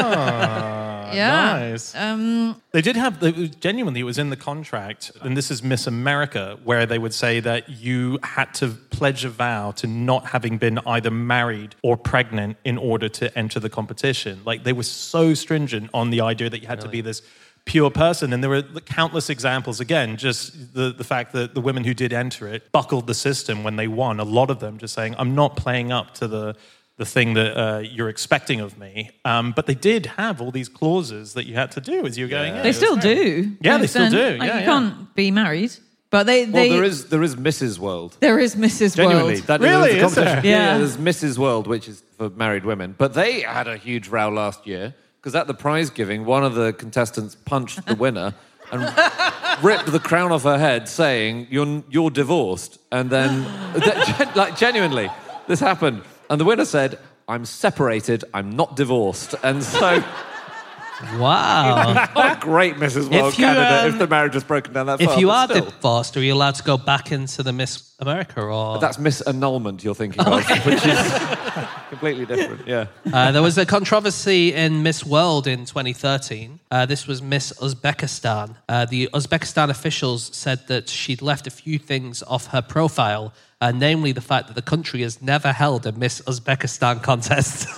S6: Ah,
S4: Yeah.
S6: nice.
S4: Um,
S6: They did have, it was, genuinely, it was in the contract, and this is Miss America, where they would say that you had to pledge a vow to not having been either married or pregnant in order to enter the competition. Like, they were so stringent on the idea that you had to be this pure person, and there were countless examples. Again, just the, the fact that the women who did enter it buckled the system when they won, a lot of them just saying, I'm not playing up to the the thing that uh, you're expecting of me. Um, but they did have all these clauses that you had to do as you were going in.
S4: They
S6: It was
S4: still
S6: great.
S4: do.
S6: Yeah,
S4: to
S6: they still
S4: an
S6: do.
S4: extent. Like,
S6: Yeah,
S4: you
S6: yeah.
S4: can't be married. But they...
S5: Well,
S4: they
S5: there is there is Missus World.
S4: There is Missus
S5: Genuinely.
S4: World.
S5: That,
S6: Really,
S5: there's a
S6: is
S5: competition.
S4: there?
S5: Yeah.
S4: Yeah.
S5: There's Missus World, which is for married women. But they had a huge row last year, because at the prize giving, one of the contestants punched the winner and ripped the crown off her head, saying, you're, you're divorced. And then, like, genuinely, this happened. And the winner said, I'm separated, I'm not divorced. And so...
S3: Wow.
S5: What a great Missus World
S3: If you,
S5: candidate
S3: um,
S5: if the marriage has broken down that far.
S3: If you
S5: but
S3: are
S5: still.
S3: divorced, are you allowed to go back into the Miss America? Or
S5: That's misannulment you're thinking of, which is completely different, yeah.
S3: uh, there was a controversy in Miss World in twenty thirteen. Uh, this was Miss Uzbekistan. Uh, the Uzbekistan officials said that she'd left a few things off her profile, uh, namely the fact that the country has never held a Miss Uzbekistan contest.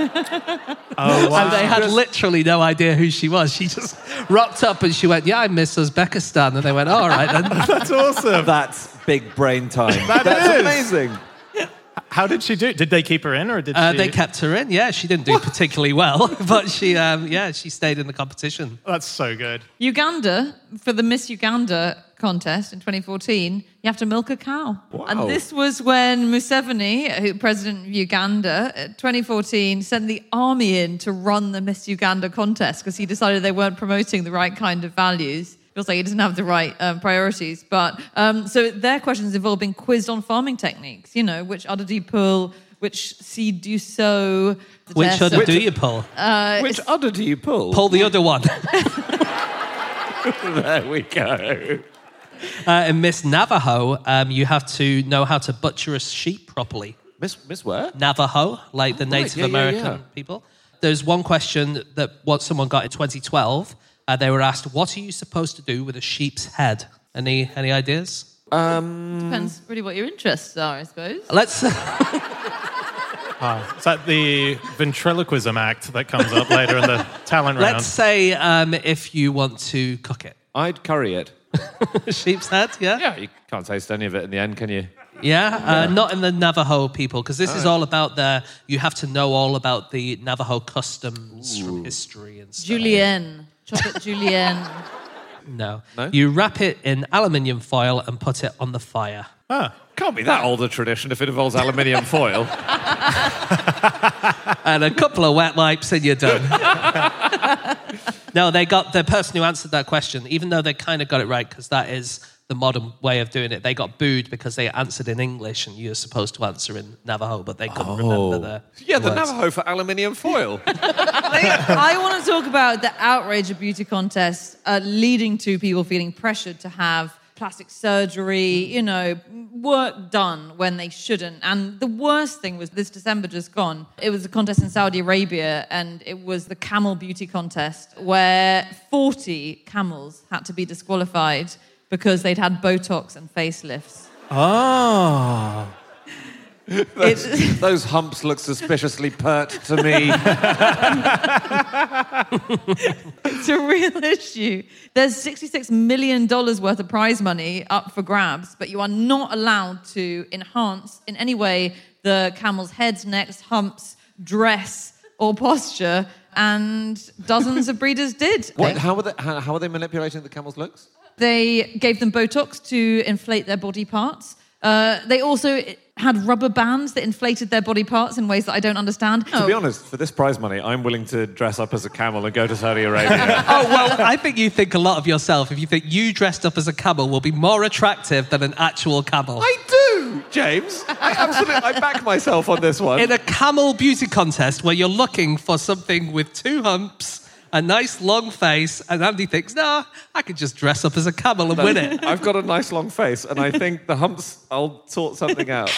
S6: Oh, wow.
S3: And they had literally no idea who she was. She just rocked up and she went, yeah, I'm Miss Uzbekistan. And they went, all right then.
S6: That's awesome.
S5: That's big brain time.
S6: That
S5: That's
S6: is.
S5: amazing.
S6: How did she do? Did they keep her in, or did
S3: Uh,
S6: she...
S3: they kept her in. Yeah, she didn't do particularly well, but she, um, yeah, she stayed in the competition.
S6: That's so good.
S4: Uganda, for the Miss Uganda contest in twenty fourteen, you have to milk a cow.
S5: Wow.
S4: And this was when Museveni, who president of Uganda, uh, twenty fourteen, sent the army in to run the Miss Uganda contest because he decided they weren't promoting the right kind of values. Feels like he doesn't have the right um, priorities. But um, so their questions involve being quizzed on farming techniques. You know, which udder do you pull? Which seed do you sow? The
S3: Which
S4: test
S3: udder
S4: of-
S3: do you pull?
S5: Which udder do you pull?
S3: Pull the other one.
S5: There we go.
S3: Uh, in Miss Navajo, um, you have to know how to butcher a sheep properly.
S5: Miss Miss where?
S3: Navajo, like the
S5: Oh, right.
S3: Native
S5: Yeah, yeah,
S3: American
S5: yeah.
S3: people. There's one question that what someone got in twenty twelve. Uh, they were asked, "What are you supposed to do with a sheep's head?" Any any ideas?
S4: Depends really what your interests are, I suppose.
S3: Let's.
S6: Is that the ventriloquism act that comes up later in the talent round?
S3: Let's say um, if you want to cook it,
S5: I'd curry it.
S3: sheep's head. Yeah.
S5: Yeah, you can't taste any of it in the end, can you?
S3: Yeah, uh, not in the Navajo people, because this is all about their. You have to know all about the Navajo customs from history and stuff.
S4: Julienne. Chocolate Julienne.
S3: No.
S5: No?
S3: You wrap it in aluminium foil and put it on the fire.
S6: Ah,
S5: Can't be that old a tradition if it involves aluminium foil.
S3: And a couple of wet wipes and you're done. No, they got the person who answered that question, even though they kind of got it right, because that is the modern way of doing it. They got booed because they answered in English and you're supposed to answer in Navajo, but they couldn't remember the
S5: Yeah, the
S3: words.
S5: Navajo for aluminium foil.
S4: I want to talk about the outrage of beauty contests uh, leading to people feeling pressured to have plastic surgery, you know, work done when they shouldn't. And the worst thing was this December just gone. It was a contest in Saudi Arabia, and it was the camel beauty contest where forty camels had to be disqualified because they'd had Botox and facelifts.
S6: Oh.
S5: Those, those humps look suspiciously pert to me.
S4: It's a real issue. There's sixty-six million dollars worth of prize money up for grabs, but you are not allowed to enhance in any way the camel's heads, necks, humps, dress, or posture, and dozens of breeders did.
S5: What, how, are they, how, how are they manipulating the camel's looks?
S4: They gave them Botox to inflate their body parts. Uh, they also had rubber bands that inflated their body parts in ways that I don't understand.
S5: To be honest, for this prize money, I'm willing to dress up as a camel and go to Saudi Arabia.
S3: Oh, well, I think you think a lot of yourself if you think you dressed up as a camel will be more attractive than an actual camel.
S5: I do, James. I absolutely, I back myself on this one.
S3: In a camel beauty contest where you're looking for something with two humps, a nice long face, and Andy thinks, nah, I could just dress up as a camel and win it.
S5: I've got a nice long face, and I think the humps, I'll sort something out.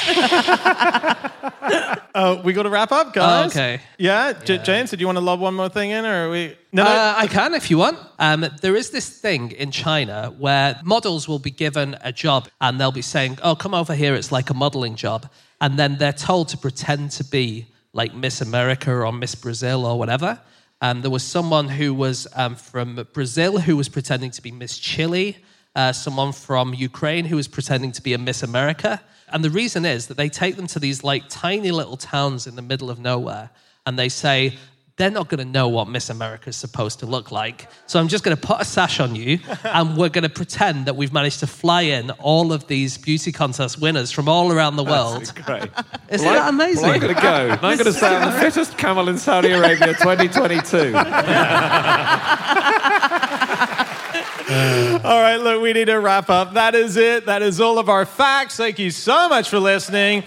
S6: Uh, we got to wrap up, guys.
S3: Oh, okay.
S6: Yeah? J- James, did you want to lob one more thing in, or are we... No, no.
S3: Uh, I can if you want. Um, there is this thing in China where models will be given a job and they'll be saying, oh, come over here, it's like a modeling job. And then they're told to pretend to be like Miss America or Miss Brazil or whatever. Um, there was someone who was um, from Brazil who was pretending to be Miss Chile, uh, someone from Ukraine who was pretending to be a Miss America. And the reason is that they take them to these like tiny little towns in the middle of nowhere and they say, they're not going to know what Miss America is supposed to look like. So I'm just going to put a sash on you and we're going to pretend that we've managed to fly in all of these beauty contest winners from all around the world.
S5: That's great.
S3: Isn't
S5: Well,
S3: that
S5: I-
S3: amazing?
S5: Well, I'm going to go. And I'm going to say I'm the fittest camel in Saudi Arabia twenty twenty-two.
S6: All right, look, we need to wrap up. That is it. That is all of our facts. Thank you so much for listening.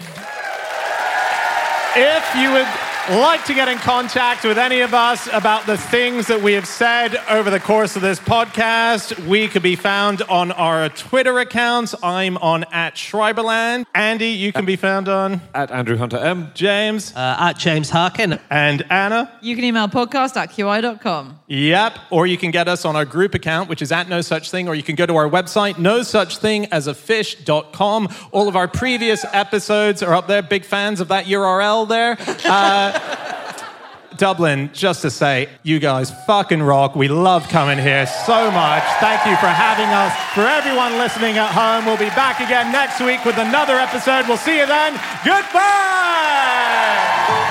S6: If you would like to get in contact with any of us about the things that we have said over the course of this podcast, we could be found on our Twitter accounts. I'm on at Schreiberland. Andy, you can be found on
S5: At Andrew Hunter M.
S6: James
S3: Uh, at James Harkin.
S6: and Anna.
S4: You can email podcast at q i dot com.
S6: Yep. Or you can get us on our group account, which is at No Such Thing, or you can go to our website, no such thing as a fish dot com. All of our previous episodes are up there. Big fans of that U R L there. Uh, Dublin, just to say, you guys fucking rock. We love coming here so much. Thank you for having us. For everyone listening at home, we'll be back again next week with another episode. We'll see you then. Goodbye!